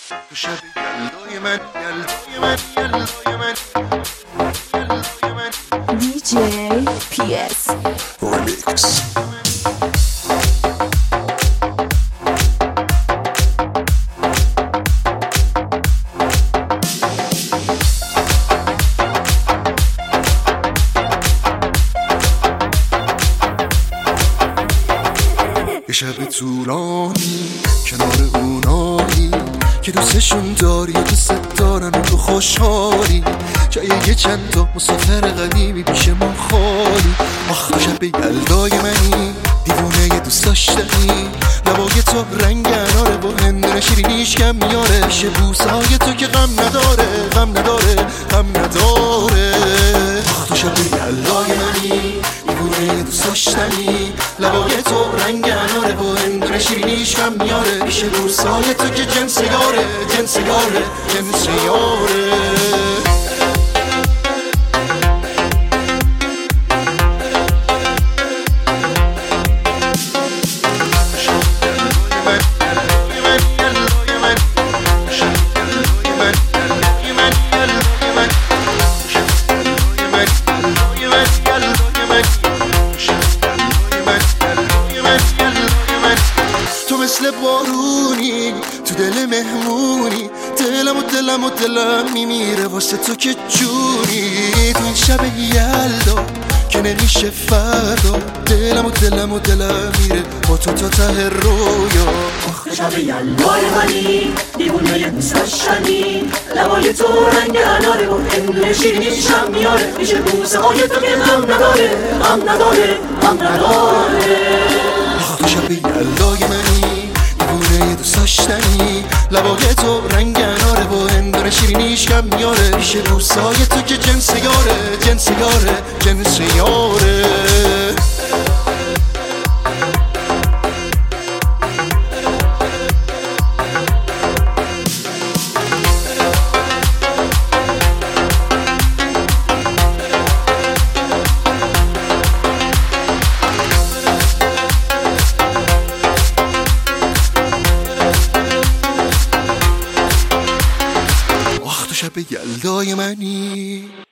تو شب یلدای من یلدای من یلدای من یلدای من DJ PS Remix. یه شب طولانی کنار اونایی که دوستشون داری و دوست دارن و تو خوشحالی جای یه چند تا مسافر قدیمی پیش ما خالی. آخ تو شب یلدای منی دیوونه یه دوست داشتنی لبای تو رنگ اناره با هندونه شیرینیش کم میاره پیش بوسای تو که غم نداره غم نداره غم نداره. آخ تو شب یلدای منی دیوونه یه دوست داشتنی لبای تو رنگ اناره با هندونه شیرینیش کم میاره پیش بوسای تو که جنس یاره جنس یاره جنس یاره. تو مثل بارونی تو دل مهمونی دلم میمیره واسه تو که جونی. تو این شب یلدا که نمیشه فردا دلم میره با تو تا ته رویا. تو شب یلدای منی دیوونه یه دوست داشتنی لبای تو رنگ اناره و هندونه شیرینیش هم میاره پیش بوسه های تو که غم نداره غم نداره غم نداره. تو شب یلدای منی دیوونه یه دوست داشتنی لبای تو رنگ اناره و هندونه شیرینیش کم میاره پیش بوسای تو که جنس یاره جنس یاره جنس یاره. تو شب یلدای منی